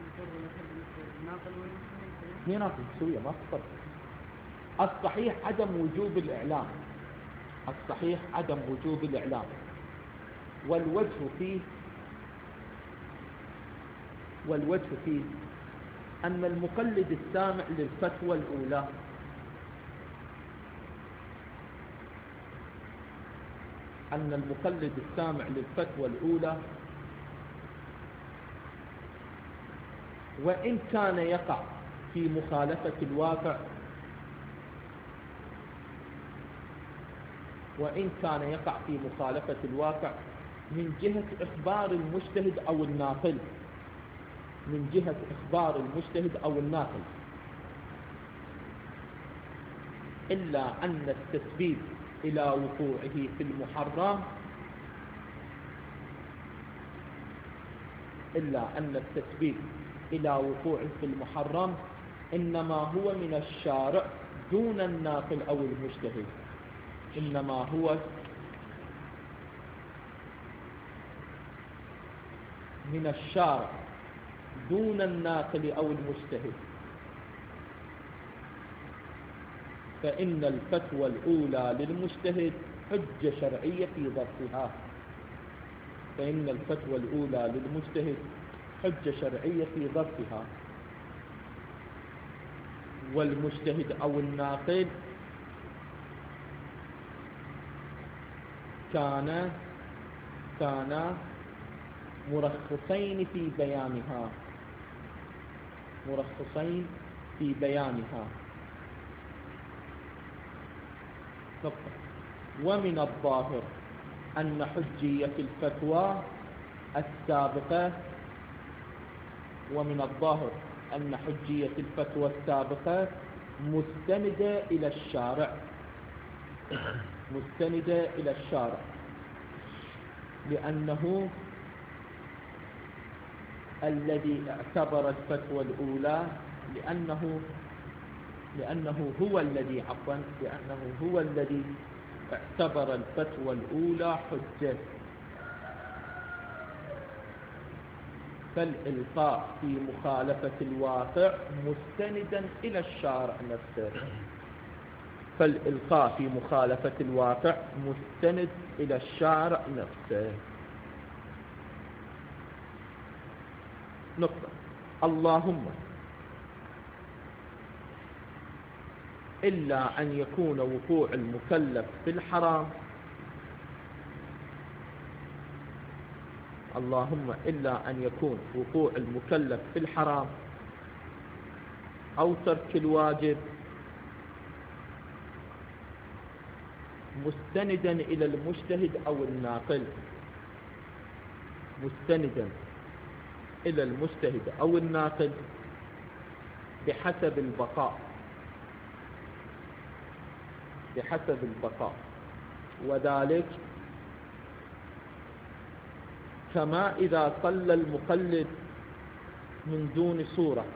مين ناقل سوية ما تفرق. الصحيح عدم وجوب الإعلام، الصحيح عدم وجوب الإعلام. والوجه فيه والوجه فيه أن المقلد السامع للفتوى الأولى أن المقلد السامع للفتوى الأولى وإن كان يقع في مخالفة الواقع وإن كان يقع في مخالفة الواقع من جهة إخبار المجتهد أو الناقل من جهة إخبار المجتهد أو الناقل إلا أن التسبيب إلى وقوعه في المحرم إلا أن التسبيب إلى وقوعه في المحرم إنما هو من الشارع دون الناقل أو المجتهد، إنما هو من الشارع دون الناقل أو المجتهد. فإن الفتوى الأولى للمجتهد حجة شرعية في ظرفها فإن الفتوى الأولى للمجتهد حجة شرعية في ظرفها والمجتهد أو الناقل كان كان مرخصين في بيانها مرخصين في بيانها ومن الظاهر أن حجية الفتوى السابقة ومن الظاهر أن حجية الفتوى السابقة مستندة إلى الشارع مستندة إلى الشارع لأنه الذي اعتبر الفتوى الأولى لأنه لأنه هو الذي عفوا لأنه هو الذي اعتبر الفتوى الأولى حجة فالإلقاء في مخالفة الواقع مستندا إلى الشارع نفسه. فالإلقاء في مخالفة الواقع مستند إلى الشارع نفسه. نقطة. اللهم إلا أن يكون وقوع المكلف في الحرام اللهم إلا أن يكون وقوع المكلف في الحرام أو ترك الواجب مستندا إلى المجتهد أو الناقل مستندا إلى المجتهد أو الناقل بحسب البقاء بحسب البقاء وذلك كما إذا صلى المقلد من دون صورة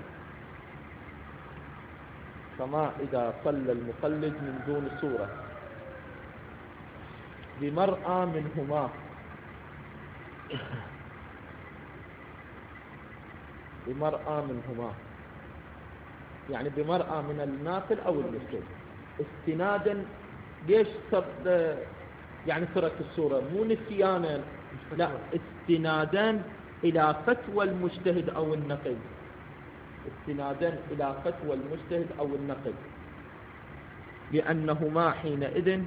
كما إذا صلى المقلد من دون صورة بمرأى منهما بمرأى منهما يعني بمرأى من الناقل أو المجتهد استنادا. ليش يعني ترك الصورة؟ مو نسيانا، لا، استنادا إلى فتوى المجتهد أو النقل استنادا إلى فتوى المجتهد أو النقل لأنهما حينئذ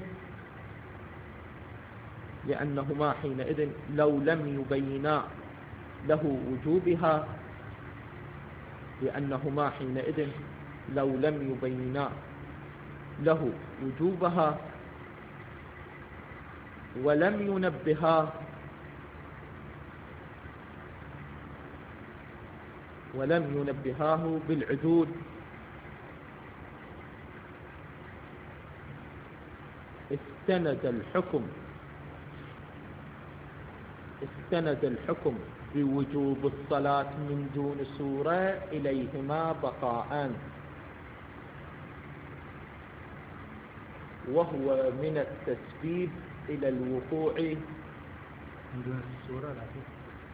لأنهما حينئذ لو لم يبينا له وجوبها لأنهما حينئذ لو لم يبينا له وجوبها ولم ينبها ولم ينبهاه بالعدول استند الحكم استند الحكم بوجوب الصلاة من دون صورة إليهما بقاءً، وهو من التسبيب إلى الوقوع من دون الصورة. لكن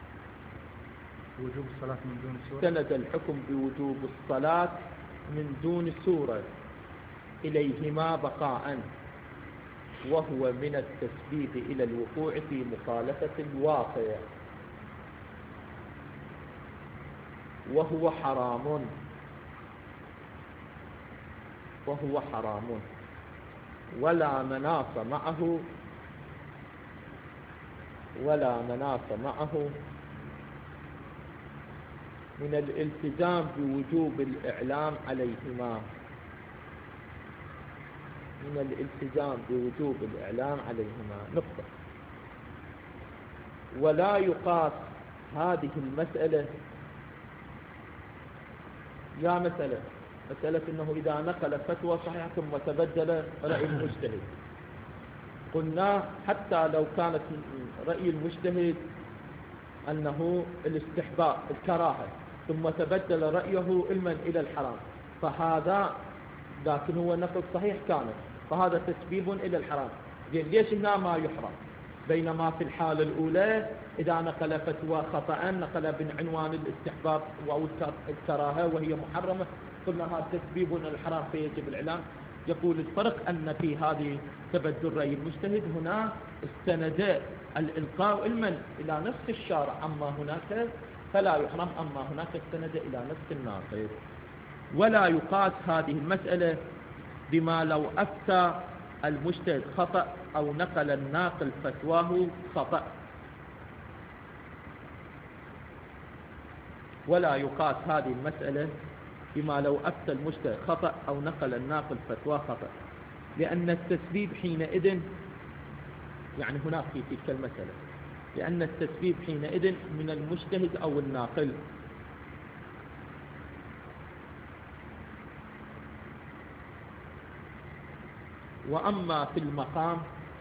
وجوب الصلاة من دون صورة استند الحكم بوجوب الصلاة من دون صورة إليهما بقاءً، وهو من التسبيب إلى الوقوع في مخالفة الواقع، وهو حرام وهو حرام ولا مناص معه ولا مناص معه من الالتزام بوجوب الإعلام عليهما من الالتزام بوجوب الإعلام عليهما. نقطة. ولا يقاس هذه المسألة يا مسألة مسألة أنه إذا نقل فتوى صحيحة ثم تبدل رأي المجتهد، قلنا حتى لو كانت رأي المجتهد أنه الاستحباب الكراهة ثم تبدل رأيه علما إلى الحرام، فهذا لكن هو نقل صحيح كان، فهذا تسبيب إلى الحرام. ليش هنا ما يحرم؟ بينما في الحالة الأولى إذا نقل فتوى خطأ نقل بعنوان الاستحباب أو الكراهة وهي محرمة، قلنا هذا تسبيب إلى الحرام فيجب الإعلام. يقول الفرق أن في هذه تبدل رأي المجتهد هنا استند الإلقاء علما إلى نفس الشارع، أما هناك فلا يحرم، أما هناك استند إلى نفس الناقل. ولا يقاس هذه المسألة بما لو أفتى المجتهد خطأ أو نقل الناقل فتواه خطأ. ولا يقاس هذه المسألة بما لو أفتى المجتهد خطأ أو نقل الناقل فتواه خطأ، لأن التسبيب حينئذ يعني هناك في تلك المسألة لأن التسبيب حينئذ من المجتهد أو الناقل. وأما في المقام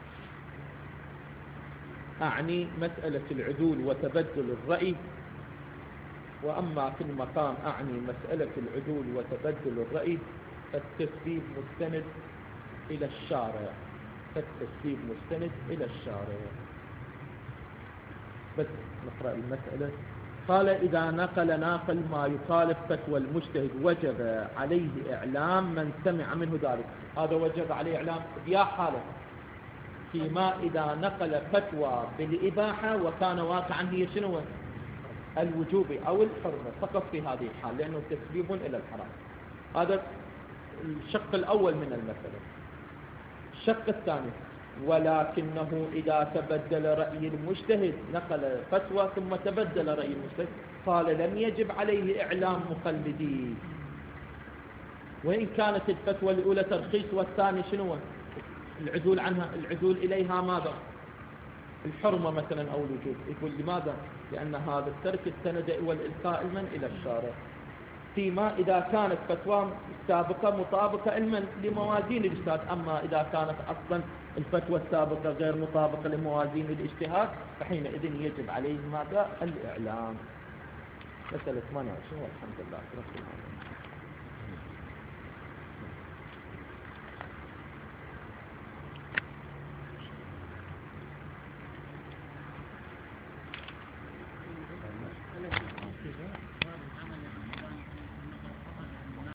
أعني مسألة العدول وتبدل الرأي وأما في المقام أعني مسألة العدول وتبدل الرأي فالتسبيب مستند إلى الشارع فالتسبيب مستند إلى الشارع. بس نقرأ المسألة قال إذا نقل ناقل ما يخالف فتوى المجتهد وجب عليه إعلام من سمع منه ذلك. هذا وجب عليه إعلام يا حالة فيما إذا نقل فتوى بالإباحة وكان واقعا هي شنو الوجوب أو الحرمة فقط في هذه الحال، لأنه تسبيب إلى الحرام. هذا الشق الأول من المسألة. الشق الثاني ولكنه إذا تبدل رأي المجتهد، نقل فتوى ثم تبدل رأي المجتهد، قال لم يجب عليه إعلام مقلدي، وإن كانت الفتوى الأولى ترخيص والثاني شنو العدول عنها، العدول إليها ماذا؟ الحرمة مثلا أو الوجوب. يقول لماذا؟ لأن هذا الترك السند والإلقاء المن إلى الشارع، فيما إذا كانت فتوى سابقة مطابقة علما لموازين الاجتهاد. أما إذا كانت أصلا الفتوى السابقة غير مطابقة لموازين الاجتهاد فحينئذ يجب عليه ماذا؟ الإعلام. مسألة ثمانية وعشرين والحمد لله رب العالمين.